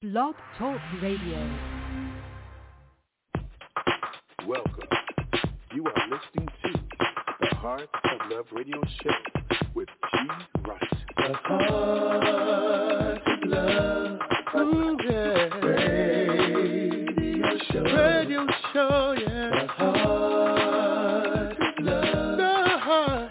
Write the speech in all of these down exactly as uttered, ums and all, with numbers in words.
Blog Talk Radio. Welcome. You are listening to the Heart of Love Radio Show with G. Rice. The Heart of Love Ooh, yeah. Radio Show. Radio Show, yeah. The Heart of Love. The Heart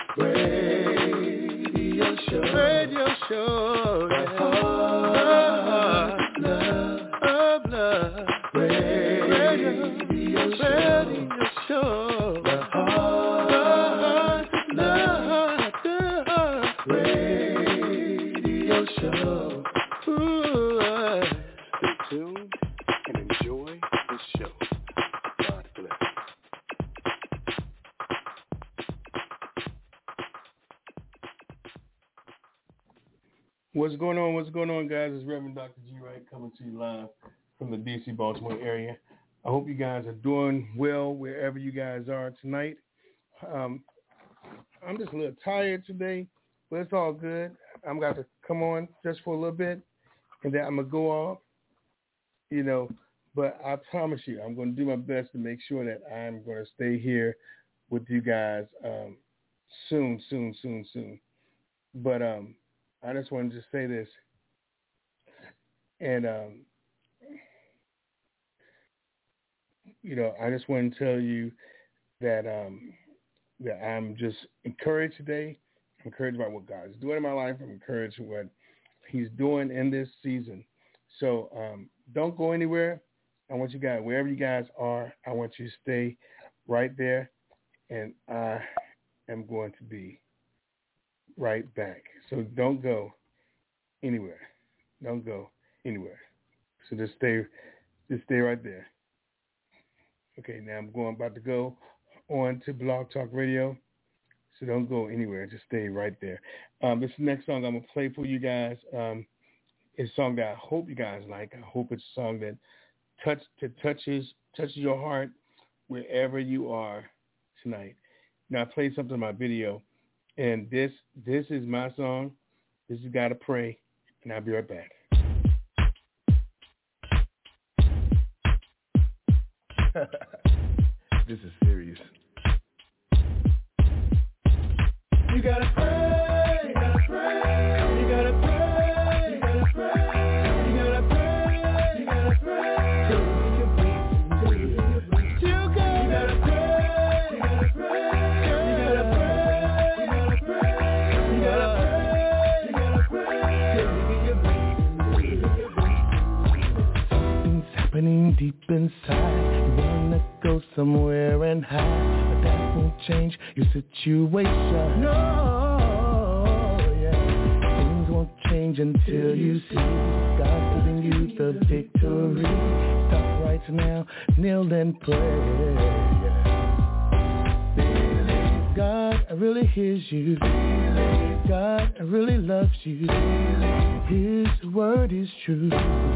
Radio Show. Radio Show, yeah. The Heart of Love. Of Love. Radio, radio Show. Radio Show. The Heart of Love. The Heart Radio Show. Ooh, uh. Stay tuned and enjoy the show. God bless. What's going on? What's going on, guys? It's Reverend Doctor G. Wright coming to you live from the D C Baltimore area. I hope you guys are doing well wherever you guys are tonight. Um, I'm just a little tired today, but it's all good. I'm going to come on just for a little bit, and then I'm going to go off, you know. But I promise you, I'm going to do my best to make sure that I'm going to stay here with you guys um, soon, soon, soon, soon. But um, I just wanted to say this, and um, you know, I just want to tell you that um, that I'm just encouraged today. I'm encouraged by what God is doing in my life. I'm encouraged with what He's doing in this season. So um, don't go anywhere. I want you guys, wherever you guys are, I want you to stay right there, and I am going to be right back. So don't go anywhere. Don't go anywhere. So just stay, just stay right there. Okay, now I'm going about to go on to Blog Talk Radio. So don't go anywhere. Just stay right there. Um, this next song I'm gonna play for you guys um, is a song that I hope you guys like. I hope it's a song that touch that touches touches your heart wherever you are tonight. Now I played something in my video. And this this is my song. This is Gotta Pray, and I'll be right back. This is serious. You gotta pray, you gotta pray, you gotta pray, you gotta pray, you gotta pray, you gotta pray, till you breathe, till you breathe. You gotta pray, you gotta pray, you gotta pray, you gotta pray, you gotta pray, you gotta pray, till you breathe. Something's happening deep inside. You wanna go somewhere and hide, but that won't change your situation. No, yeah. Things won't change until you see God giving you the victory. Stop right now, kneel and pray. Yeah. God really hears you. God really loves you. His word is true.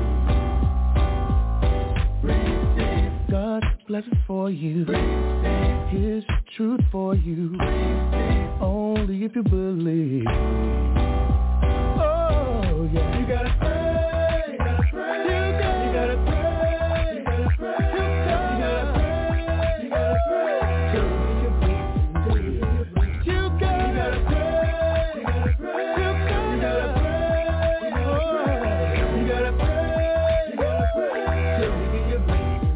God's blessings for you, His truth for you, only if you believe. Oh yeah, you gotta pray, you gotta pray, you gotta, you gotta pray, you gotta pray, you gotta pray, you gotta pray, till you breathe, till you breathe. You gotta, you gotta pray, you gotta pray, you gotta pray, you gotta pray, you gotta pray, you gotta pray, till you breathe.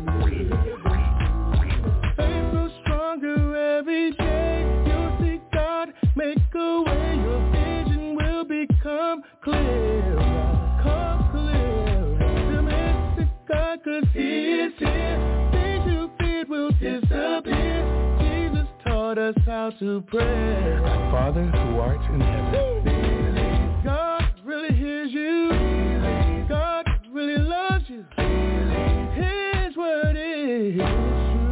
Faith grows stronger every day. You'll see God make a way. Your vision will become clear. Come clear. Optimistic God, 'cause He is here. Things you feared will disappear. Jesus taught us how to pray. Our Father who art in heaven. God really hears you. God really loves you. His word is true.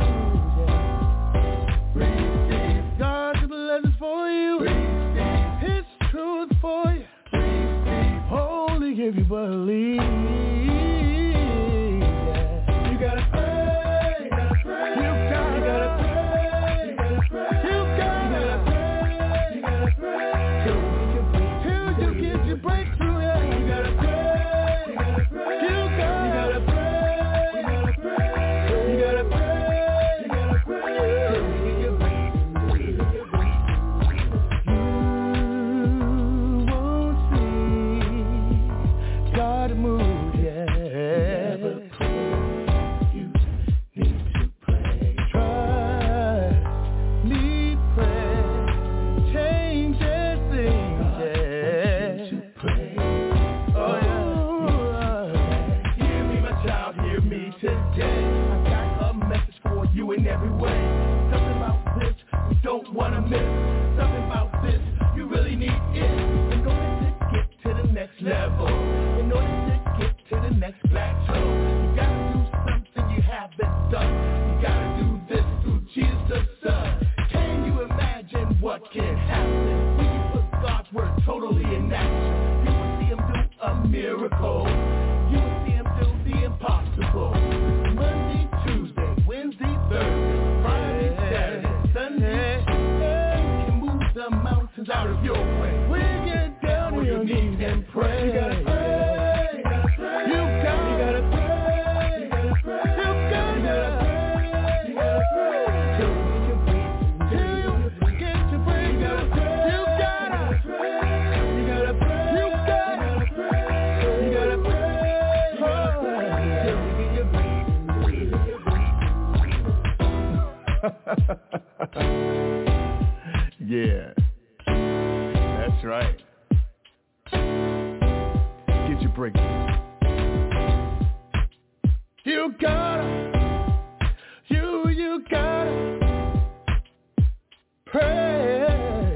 God's blessings for you. His truth for you. Only if you believe. You gotta pray. You gotta pray. You gotta pray. You gotta pray. You gotta pray. You gotta pray. Till you get next plateau. You gotta do something you haven't done. You gotta do this through Jesus the Son. Can you imagine what can happen when you put God's word totally in action? You will see him do a miracle. You will see him do the impossible. Monday, Tuesday, Wednesday, Thursday, Friday, Saturday, Sunday. You can move the mountains out of your way. When you get down on your knees and pray. You gotta pray. You gotta pray. You gotta, you gotta pray. You gotta pray. You gotta, you gotta pray. You gotta pray. Till you get your break. You gotta pray. You gotta pray. You gotta pray. You gotta pray. You gotta pray. You gotta pray. Till you get your yeah, that's right. Get your breakthrough. You gotta, you, you gotta pray.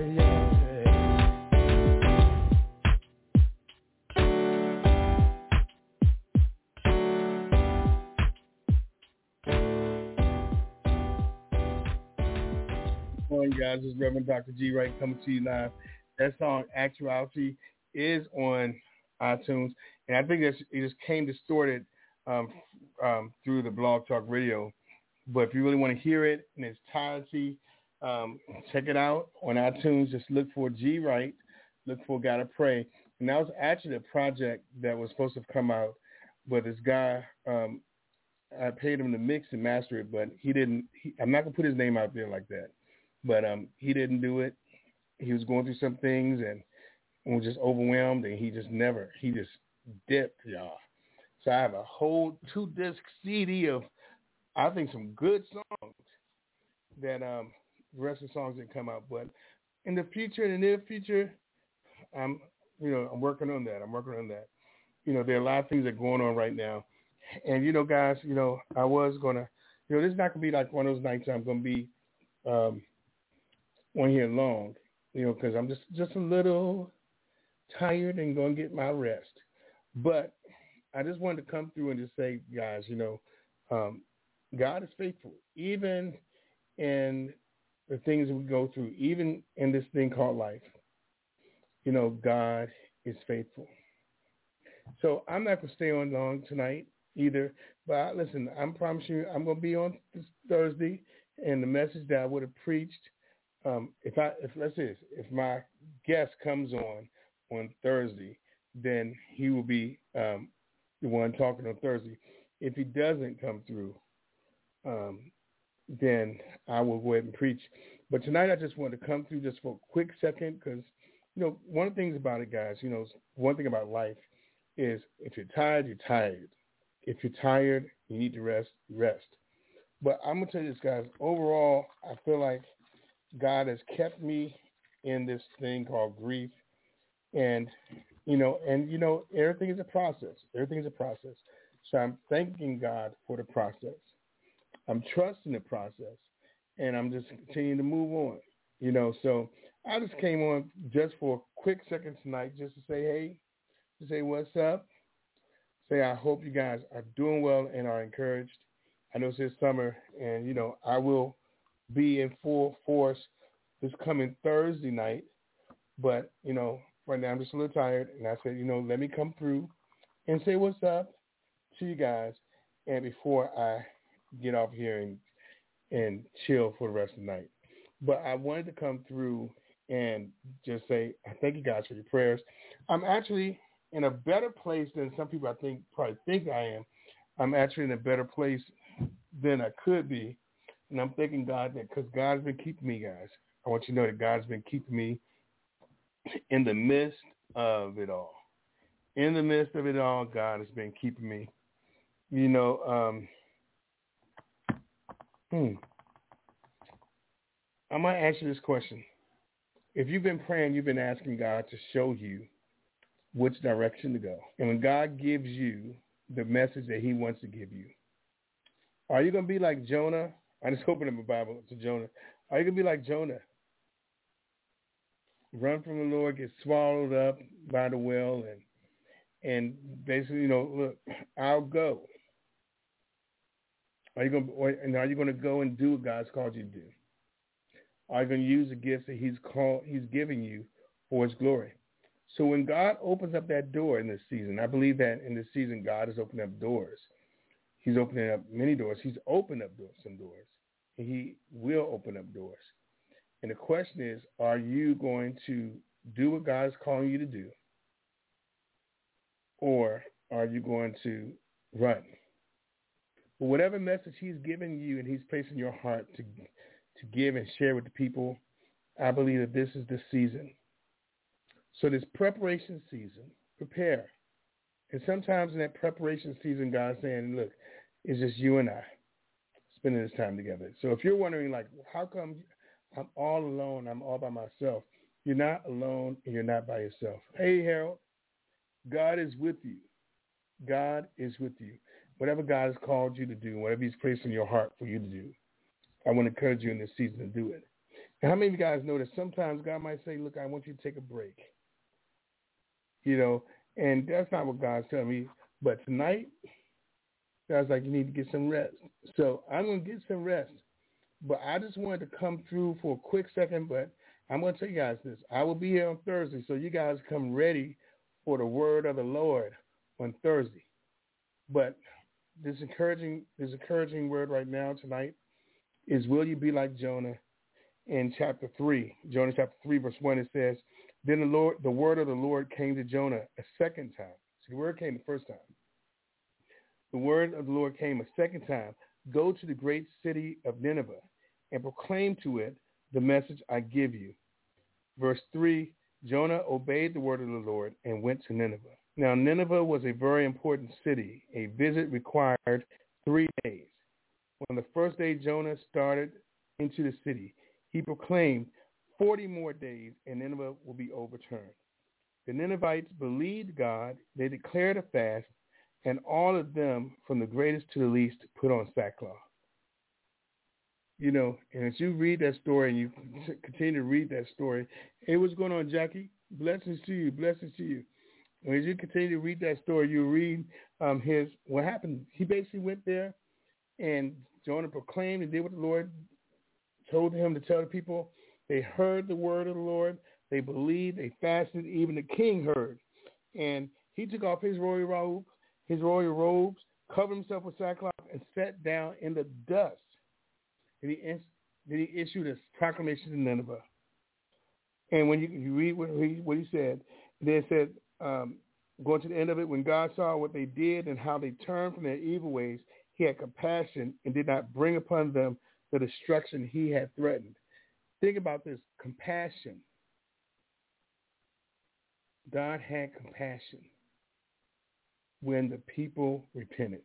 Good morning, guys. This is Reverend Doctor G. Wright coming to you live. That song, Actuality, is on iTunes, and I think that's, it just came distorted um, um, through the Blog Talk Radio. But if you really want to hear it in its entirety, um, check it out on iTunes. Just look for G. Wright, look for Gotta Pray. And that was actually a project that was supposed to come out, but this guy, um, I paid him to mix and master it, but he didn't. He, I'm not going to put his name out there like that. But um, he didn't do it. He was going through some things and was just overwhelmed, and he just never, he just dipped, y'all. So I have a whole two-disc C D of, I think, some good songs that um, the rest of the songs didn't come out. But in the future, in the near future, I'm, you know, I'm working on that. I'm working on that. You know, there are a lot of things that are going on right now. And, you know, guys, you know, I was going to, you know, this is not going to be like one of those nights I'm going to be um, on here long, you know, because I'm just, just a little tired and going to get my rest. But I just wanted to come through and just say, guys, you know, um, God is faithful, even in the things we go through, even in this thing called life. You know, God is faithful. So I'm not going to stay on long tonight either. But I, listen, I'm promising you I'm going to be on this Thursday, and the message that I would have preached, um, if I, if let's say this, if my guest comes on on Thursday, then he will be um, the one talking on Thursday. If he doesn't come through, um, then I will go ahead and preach. But tonight I just wanted to come through just for a quick second because, you know, one of the things about it, guys, you know, one thing about life is if you're tired, you're tired. If you're tired, you need to rest, rest. But I'm going to tell you this, guys, overall, I feel like God has kept me in this thing called grief. And, you know, and, you know, everything is a process. Everything is a process. So I'm thanking God for the process. I'm trusting the process. And I'm just continuing to move on, you know. So I just came on just for a quick second tonight just to say, hey, to say what's up. Say I hope you guys are doing well and are encouraged. I know it's this summer, and, you know, I will be in full force this coming Thursday night. But, you know, right now I'm just a little tired, and I said, you know, let me come through and say what's up to you guys, and before I get off here and and chill for the rest of the night. But I wanted to come through and just say, I thank you guys for your prayers. I'm actually in a better place than some people I think probably think I am. I'm actually in a better place than I could be. And I'm thanking God that because God's been keeping me, guys. I want you to know that God's been keeping me in the midst of it all. In the midst of it all, God has been keeping me. You know, um, Hmm. I'm going to ask you this question. If you've been praying, you've been asking God to show you which direction to go. And when God gives you the message that he wants to give you, are you going to be like Jonah? I just opened up my Bible to Jonah. Are you going to be like Jonah? Run from the Lord, get swallowed up by the whale, and and basically, you know, look, I'll go. Are you going? Or, and are you going to go and do what God's called you to do? Are you going to use the gifts that He's called, He's giving you for His glory? So when God opens up that door in this season, I believe that in this season God is opening up doors. He's opening up many doors. He's opened up doors, some doors. And He will open up doors. And the question is, are you going to do what God is calling you to do? Or are you going to run? But whatever message He's given you and He's placed in your heart to, to give and share with the people, I believe that this is the season. So this preparation season, prepare. And sometimes in that preparation season, God's saying, look, it's just you and I spending this time together. So if you're wondering, like, how come I'm all alone, I'm all by myself? You're not alone and you're not by yourself. Hey, Harold, God is with you. God is with you. Whatever God has called you to do, whatever He's placed in your heart for you to do, I want to encourage you in this season to do it. And how many of you guys know that sometimes God might say, look, I want you to take a break. You know, and that's not what God's telling me. But tonight, God's like, you need to get some rest. So I'm going to get some rest. But I just wanted to come through for a quick second, but I'm going to tell you guys this. I will be here on Thursday, so you guys come ready for the word of the Lord on Thursday. But this encouraging, this encouraging word right now tonight is, will you be like Jonah? In chapter three, Jonah chapter three, verse one, it says, then the Lord, the word of the Lord came to Jonah a second time. See, the word came the first time. The word of the Lord came a second time. Go to the great city of Nineveh and proclaim to it the message I give you. Verse three, Jonah obeyed the word of the Lord and went to Nineveh. Now, Nineveh was a very important city. A visit required three days. On the first day Jonah started into the city, he proclaimed, forty more days and Nineveh will be overturned. The Ninevites believed God. They declared a fast, and all of them, from the greatest to the least, put on sackcloth. You know, and as you read that story and you continue to read that story, hey, what's going on, Jackie? Blessings to you. Blessings to you. And as you continue to read that story, you read um, his, what happened. He basically went there, and Jonah proclaimed and did what the Lord told him to tell the people. They heard the word of the Lord. They believed. They fasted. Even the king heard. And he took off his royal robe, his royal robes, covered himself with sackcloth, and sat down in the dust. And he, then he issued a proclamation to Nineveh. And when you, you read what he, what he said, they said, um, going to the end of it, when God saw what they did and how they turned from their evil ways, He had compassion and did not bring upon them the destruction He had threatened. Think about this, compassion. God had compassion when the people repented.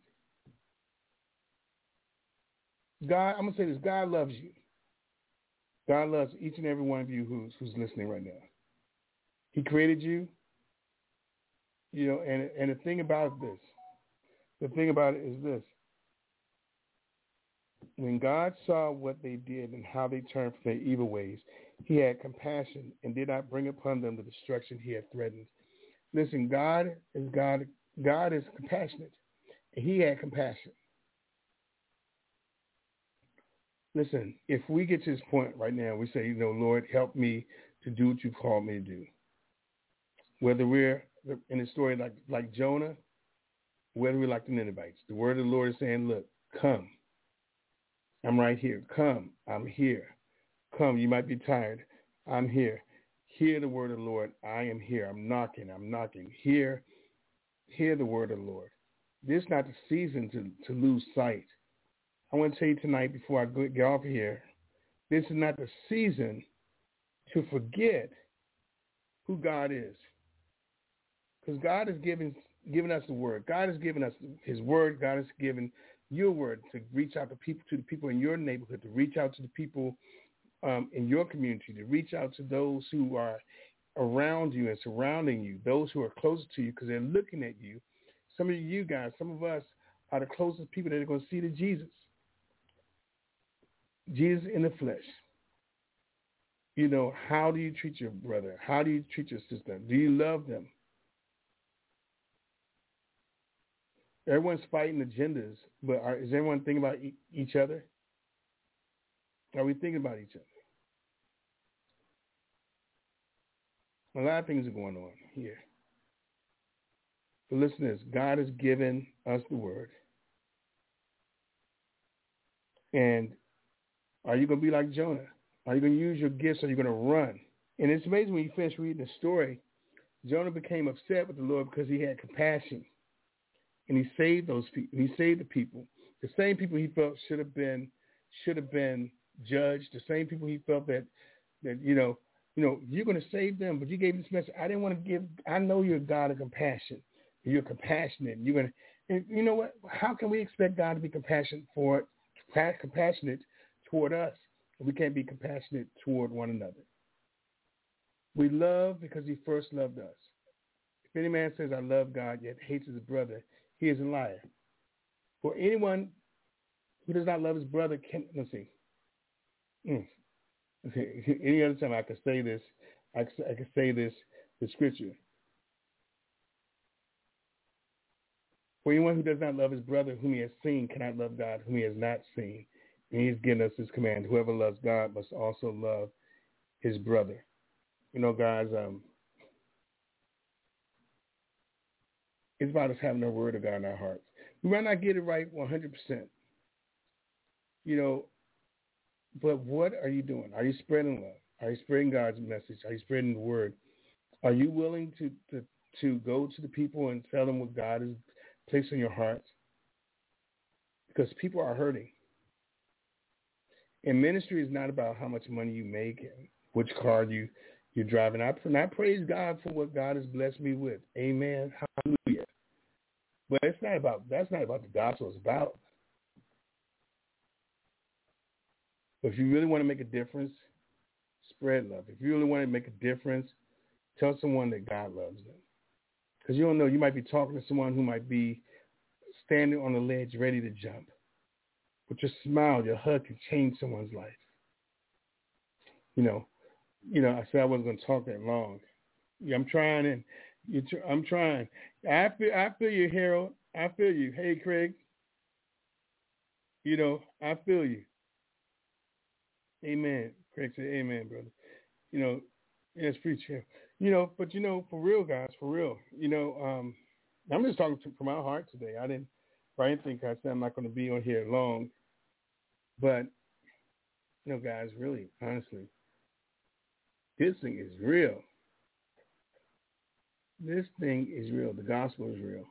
God, I'm going to say this, God loves you. God loves each and every one of you who's, who's listening right now. He created you, you know, and, and the thing about this, the thing about it is this. When God saw what they did and how they turned from their evil ways, He had compassion and did not bring upon them the destruction He had threatened. Listen, God is God. God is compassionate, and He had compassion. Listen, if we get to this point right now, we say, you know, Lord, help me to do what You've called me to do. Whether we're in a story like, like Jonah, whether we're like the Ninevites, the word of the Lord is saying, look, come. I'm right here. Come. I'm here. Come. You might be tired. I'm here. Hear the word of the Lord. I am here. I'm knocking. I'm knocking. Hear, hear the word of the Lord. This is not the season to, to lose sight. I want to tell you tonight before I go, get off here, this is not the season to forget who God is. Because God has given, given us the word. God has given us His word. God has given your word to reach out to people, to the people in your neighborhood, to reach out to the people um, in your community, to reach out to those who are around you and surrounding you, those who are closer to you because they're looking at you. Some of you guys, some of us are the closest people that are going to see to Jesus. Jesus in the flesh. You know, how do you treat your brother? How do you treat your sister? Do you love them? Everyone's fighting agendas, but are, is everyone thinking about e- each other? Are we thinking about each other? A lot of things are going on here. But listen to this. God has given us the word. And are you going to be like Jonah? Are you going to use your gifts or are you going to run? And it's amazing when you finish reading the story, Jonah became upset with the Lord because he had compassion. And he saved those people. He saved the people. The same people he felt should have been should have been judged. The same people he felt that, that you know, you know, you're going to save them, but you gave this message. I didn't want to give. I know you're a God of compassion. You're compassionate. You're going to, and you know what? How can we expect God to be compassionate for compassionate toward us if we can't be compassionate toward one another? We love because he first loved us. If any man says, I love God, yet hates his brother, he is a liar. For anyone who does not love his brother, can, let's see. Mm. Any other time I could say this, I could, I could say this, the scripture. For anyone who does not love his brother whom he has seen cannot love God whom he has not seen. And he's given us this command, whoever loves God must also love his brother. You know, guys, um, it's about us having the word of God in our hearts. We might not get it right one hundred percent. You know, but what are you doing? Are you spreading love? Are you spreading God's message? Are you spreading the word? Are you willing to, to, to go to the people and tell them what God has placed in your hearts? Because people are hurting. And ministry is not about how much money you make and which car you, you're driving. I, and I praise God for what God has blessed me with. Amen. Hallelujah. But it's not about, that's not about the gospel. It's about. But if you really want to make a difference, spread love. If you really want to make a difference, tell someone that God loves them. Because you don't know, you might be talking to someone who might be standing on the ledge ready to jump. But your smile, your hug can change someone's life. You know, you know. I said I wasn't going to talk that long. Yeah, I'm trying, and you're tr- I'm trying. I feel, I feel you, Harold. I feel you. Hey, Craig. You know, I feel you. Amen. Craig said, "Amen, brother." You know, yes, preacher. You know, but you know, for real, guys, for real. You know, um, I'm just talking to, from my heart today. I didn't. I didn't think I said I'm not going to be on here long. But, you know, guys, really, honestly, this thing is real. This thing is real. The gospel is real.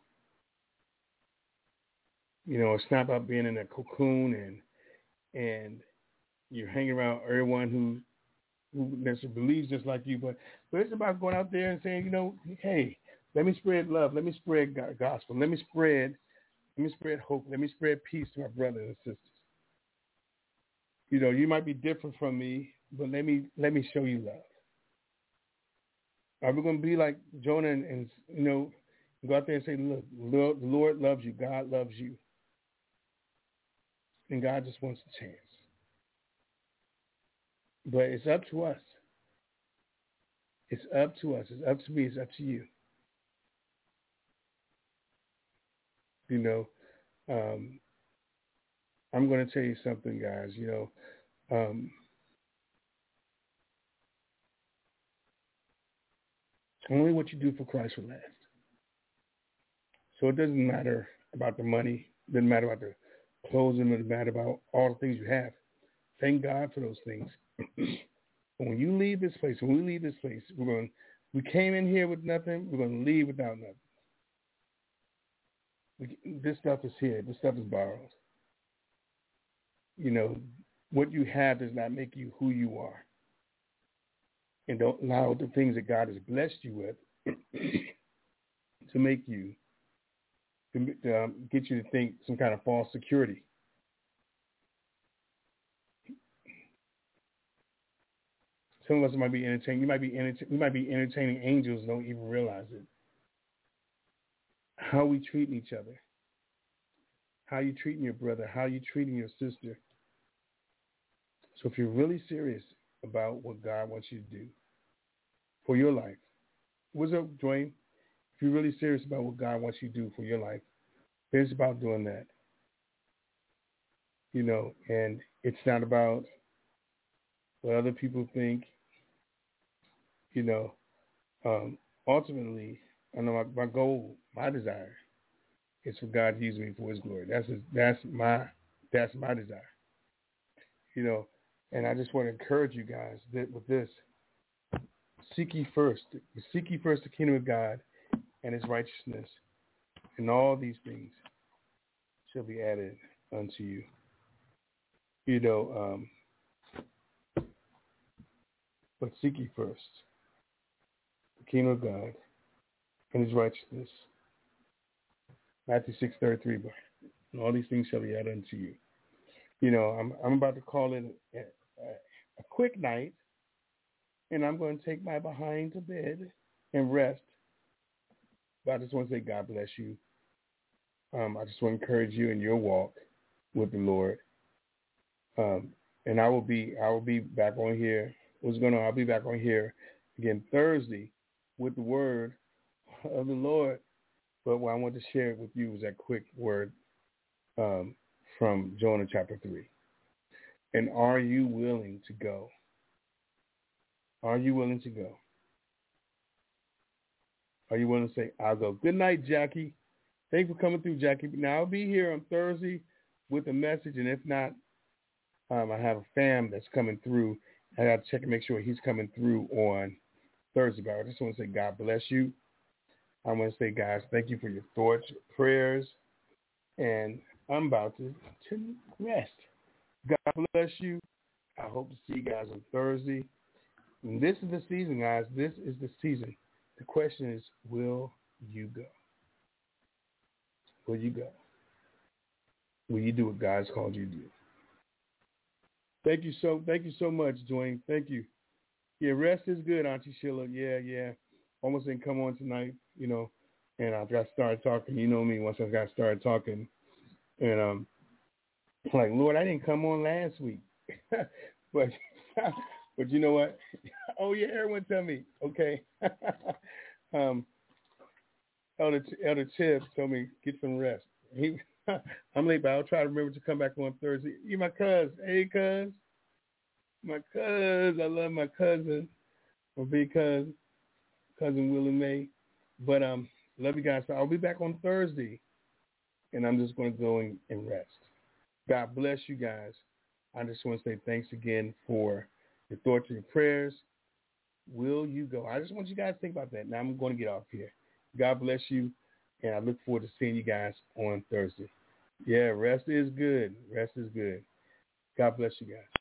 You know, it's not about being in a cocoon and and you're hanging around everyone who who necessarily believes just like you, but but it's about going out there and saying, you know, hey, let me spread love, let me spread gospel, let me spread, let me spread hope, let me spread peace to my brothers and sisters. You know, you might be different from me, but let me let me show you love. Are we going to be like Jonah and, and you know, go out there and say, look, Lord, the Lord loves you, God loves you, and God just wants a chance. But it's up to us. It's up to us. It's up to me. It's up to you. You know, um, I'm going to tell you something, guys. You know, um, only what you do for Christ will last. So it doesn't matter about the money. It doesn't matter about the clothes. It doesn't matter about all the things you have. Thank God for those things. But when you leave this place, when we leave this place, we're going. We came in here with nothing. We're going to leave without nothing. We, this stuff is here. This stuff is borrowed. You know, what you have does not make you who you are. And don't allow the things that God has blessed you with to make you, to um, get you to think some kind of false security. Some of us might be entertaining. You might be entertaining. We might be entertaining angels and don't even realize it. How we treat each other. How you treating your brother. How you treating your sister. So if you're really serious about what God wants you to do for your life, what's up, Dwayne? If you're really serious about what God wants you to do for your life, It's about doing that. You know, and it's not about what other people think. You know, um, ultimately, I know my, my goal, my desire, is for God to use me for His glory. That's his, that's my that's my desire. You know, and I just want to encourage you guys that with this, seek ye first, seek ye first the kingdom of God and His righteousness, and all these things shall be added unto you. You know, um, but seek ye first the kingdom of God and His righteousness. Matthew six thirty-three, and all these things shall be added unto you. You know, I'm I'm about to call it a, a, a quick night, and I'm going to take my behind to bed and rest. But I just want to say God bless you. Um, I just want to encourage you in your walk with the Lord. Um, and I will be I will be back on here. What's going on? I'll be back on here again Thursday with the word of the Lord. But what I want to share with you is that quick word um, from Jonah chapter three. And are you willing to go? Are you willing to go? Are you willing to say, I'll go? Good night, Jackie. Thanks for coming through, Jackie. Now, I'll be here on Thursday with a message, and if not, um, I have a fam that's coming through. I got to check and make sure he's coming through on Thursday. But I just want to say God bless you. I want to say, guys, thank you for your thoughts, your prayers, and I'm about to, to rest. God bless you. I hope to see you guys on Thursday. And this is the season, guys. This is the season. The question is, will you go? Will you go? Will you do what God's called you to do? Thank you so thank you so much, Dwayne. Thank you. Yeah, rest is good, Auntie Sheila. Yeah, yeah. Almost didn't come on tonight, you know, and I got started talking. You know me, once I got started talking. And um I'm like, Lord, I didn't come on last week. but but you know what? Oh yeah, everyone tell me. Okay. um Elder Elder Tibbs told me get some rest. He I'm late, but I'll try to remember to come back on Thursday. You my cuz. Hey, cuz. My cuz. I love my cousin. My big cousin. Cousin Willie Mae. But um, love you guys. So I'll be back on Thursday. And I'm just going to go and, and rest. God bless you guys. I just want to say thanks again for your thoughts and your prayers. Will you go? I just want you guys to think about that. Now I'm going to get off here. God bless you. And I look forward to seeing you guys on Thursday. Yeah, rest is good. Rest is good. God bless you guys.